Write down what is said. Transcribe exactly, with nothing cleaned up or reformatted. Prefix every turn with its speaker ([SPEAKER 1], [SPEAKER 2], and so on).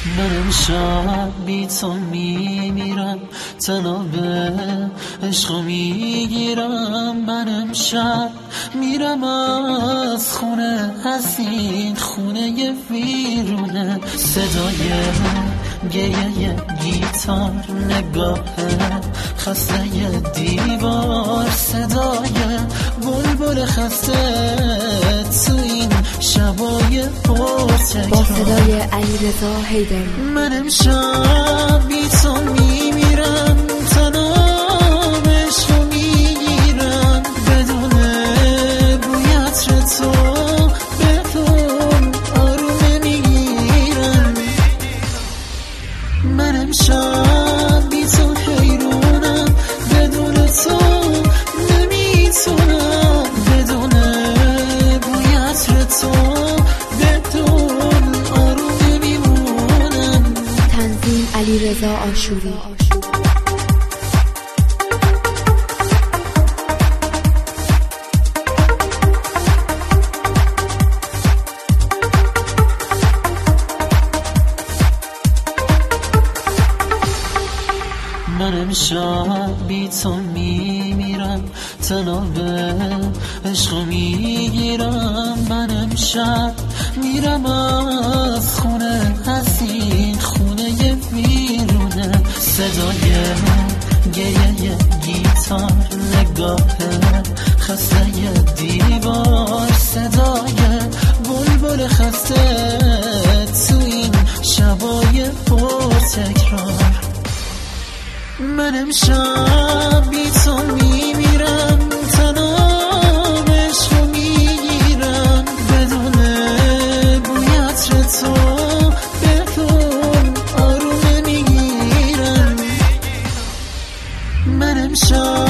[SPEAKER 1] من امشب بی تو میمیرم، تنها به عشقو میگیرم. من امشب میرم از خونه، از این خونه ویرونه. صدای گریه گیتار، نگاه خسته دیوار، صدای بلبل خسته تو این شبای پرتکرار.
[SPEAKER 2] با صدای علیرضا حیدری.
[SPEAKER 1] من امشب بی تو میمیرم، تنها به عشقو میگیرم. بدون بوی عطر تو بدون آروم نمیگیرم. من امشب بی تو حیرونم، بدون تو نمیتونم. بدون بوی عطر تو بدون آروم نمیمونم.
[SPEAKER 2] تنظیم علیرضا آشوری.
[SPEAKER 1] من امشب بی تو میمیرم، تنها به عشقو میگیرم. من امشب میرم از خونه، از این خونه ویرونه. صدای گریه گیتار، نگاه خسته دیوار، صدای بلبل خسته تو این شبای پرتکرار. من امشب بی تو میمیرم، تنها به عشقو میگیرم. بدون بوی عطر تو بدون آروم نمیگیرم. من امشب